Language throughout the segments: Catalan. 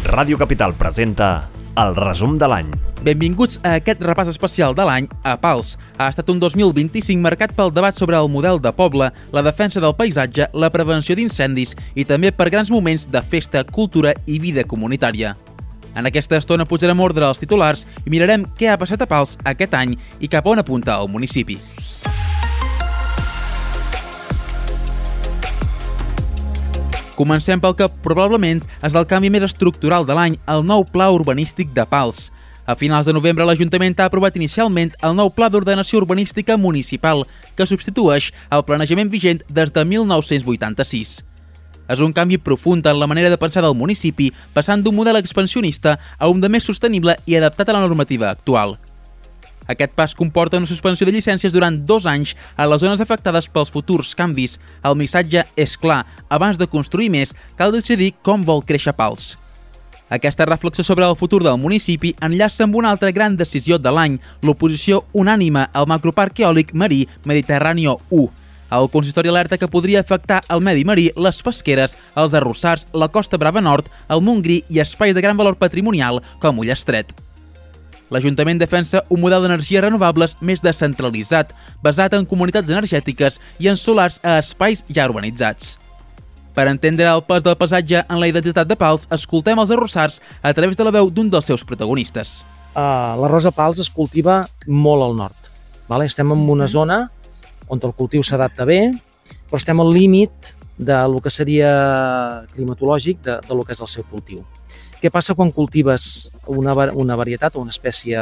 Ràdio Capital presenta el resum de l'any. Benvinguts a aquest repàs especial de l'any a Pals. Ha estat un 2025 marcat pel debat sobre el model de poble, la defensa del paisatge, la prevenció d'incendis i també per grans moments de festa, cultura i vida comunitària. En aquesta estona posarem ordre als titulars i mirarem què ha passat a Pals aquest any i cap a on apunta el municipi. Comencem pel que probablement és el canvi més estructural de l'any, el nou Pla Urbanístic de Pals. A finals de novembre, l'Ajuntament ha aprovat inicialment el nou Pla d'Ordenació Urbanística Municipal, que substitueix el planejament vigent des de 1986. És un canvi profund en la manera de pensar del municipi, passant d'un model expansionista a un de més sostenible i adaptat a la normativa actual. Aquest pas comporta una suspensió de llicències durant 2 anys a les zones afectades pels futurs canvis. El missatge és clar: abans de construir més, cal decidir com vol créixer Pals. Aquesta reflexió sobre el futur del municipi enllaça amb una altra gran decisió de l'any, l'oposició unànime al macroparc eòlic marí Mediterráneo 1. El consistori alerta que podria afectar el medi marí, les pesqueres, els arrossars, la Costa Brava Nord, el Montgrí i espais de gran valor patrimonial com Ullastret. L'Ajuntament defensa un model d'energies renovables més descentralitzat, basat en comunitats energètiques i en solars a espais ja urbanitzats. Per entendre el pes del paisatge en la identitat de Pals, escoltem els arrossars a través de la veu d'un dels seus protagonistes. L'arròs a Pals es cultiva molt al nord. Estem en una zona on el cultiu s'adapta bé, però estem al límit del que seria climatològic del que és el seu cultiu. Què passa quan cultives una varietat o una espècie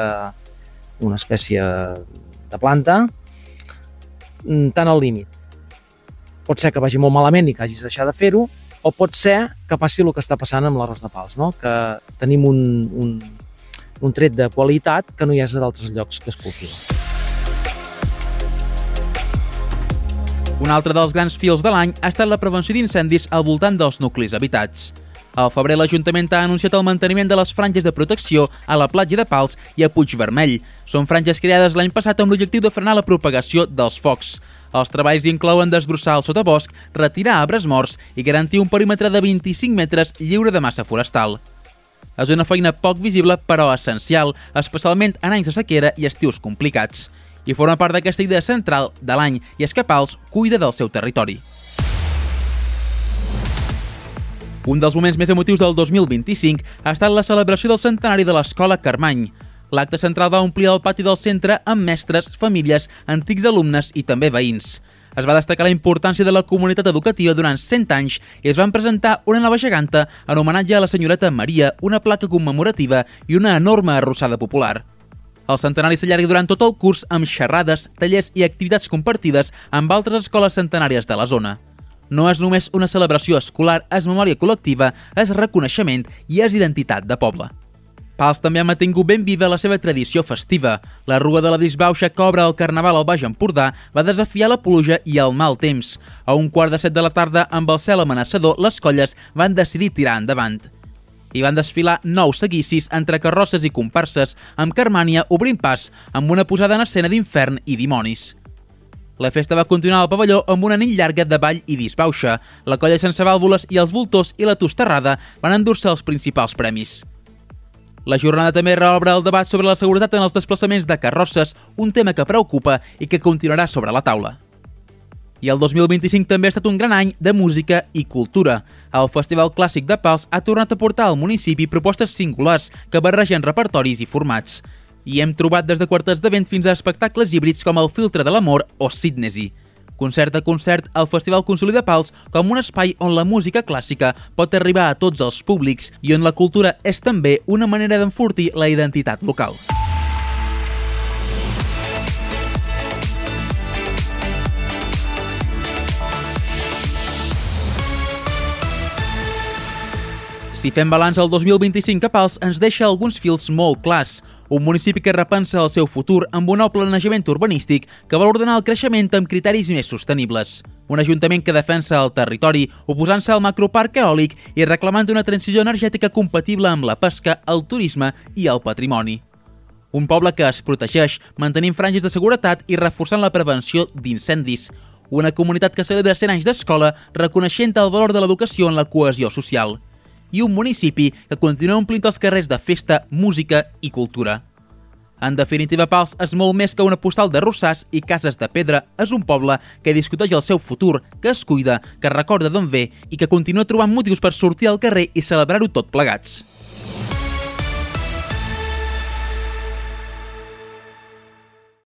de planta tan al límit? Pot ser que vagi molt malament i que hagis de deixar de fer-ho, o pot ser que passi el que està passant amb l'arròs de Pals, no? Que tenim un tret de qualitat que no hi ha d'altres llocs que es cultiva. Un altre dels grans fils de l'any ha estat la prevenció d'incendis al voltant dels nuclis habitats. Al febrer, l'Ajuntament ha anunciat el manteniment de les franges de protecció a la platja de Pals i a Puigvermell. Són franges creades l'any passat amb l'objectiu de frenar la propagació dels focs. Els treballs inclouen desbrossar el sotabosc, retirar arbres morts i garantir un perímetre de 25 metres lliure de massa forestal. És una feina poc visible però essencial, especialment en anys de sequera i estius complicats. I forma part d'aquesta idea central de l'any, i és que Pals cuida del seu territori. Un dels moments més emotius del 2025 ha estat la celebració del centenari de l'Escola Carmany. L'acte central va omplir el pati del centre amb mestres, famílies, antics alumnes i també veïns. Es va destacar la importància de la comunitat educativa durant 100 anys i es van presentar una nova geganta en homenatge a la senyoreta Maria, una placa commemorativa i una enorme arrossada popular. El centenari s'allarga durant tot el curs amb xerrades, tallers i activitats compartides amb altres escoles centenàries de la zona. No és només una celebració escolar, és memòria col·lectiva, és reconeixement i és identitat de poble. Pals també ha mantingut ben viva la seva tradició festiva. La Rua de la Disbauxa, que obre el Carnaval al Baix Empordà, va desafiar la pluja i el mal temps. A 6:15 de la tarda, amb el cel amenaçador, les colles van decidir tirar endavant. Hi van desfilar 9 seguicis entre carrosses i comparses, amb Carmània obrint pas amb una posada en escena d'infern i dimonis. La festa va continuar al pavelló amb una nit llarga de ball i disbauxa. La colla sense vàlvules i els voltors i la tostarrada van endur-se els principals premis. La jornada també reobre el debat sobre la seguretat en els desplaçaments de carrosses, un tema que preocupa i que continuarà sobre la taula. I el 2025 també ha estat un gran any de música i cultura. El Festival Clàssic de Pals ha tornat a portar al municipi propostes singulars que barregen repertoris i formats. I hem trobat des de quartets de vent fins a espectacles híbrids com el Filtre de l'Amor o Sídnesi. Concert a concert, el Festival consolida Pals com un espai on la música clàssica pot arribar a tots els públics i on la cultura és també una manera d'enfortir la identitat local. Si fem balanç al 2025 a Pals, ens deixa alguns fils molt clars. Un municipi que repensa el seu futur amb un nou planejament urbanístic que vol ordenar el creixement amb criteris més sostenibles. Un ajuntament que defensa el territori, oposant-se al macroparc eòlic i reclamant una transició energètica compatible amb la pesca, el turisme i el patrimoni. Un poble que es protegeix, mantenint franges de seguretat i reforçant la prevenció d'incendis. Una comunitat que celebra 100 anys d'escola, reconeixent el valor de l'educació en la cohesió social. i un municipi que continua omplint els carrers de festa, música i cultura. En definitiva, Pals és molt més que una postal de Rossars i cases de pedra. És un poble que discuteix el seu futur, que es cuida, que recorda d'on ve i que continua trobant motius per sortir al carrer i celebrar-ho tot plegats.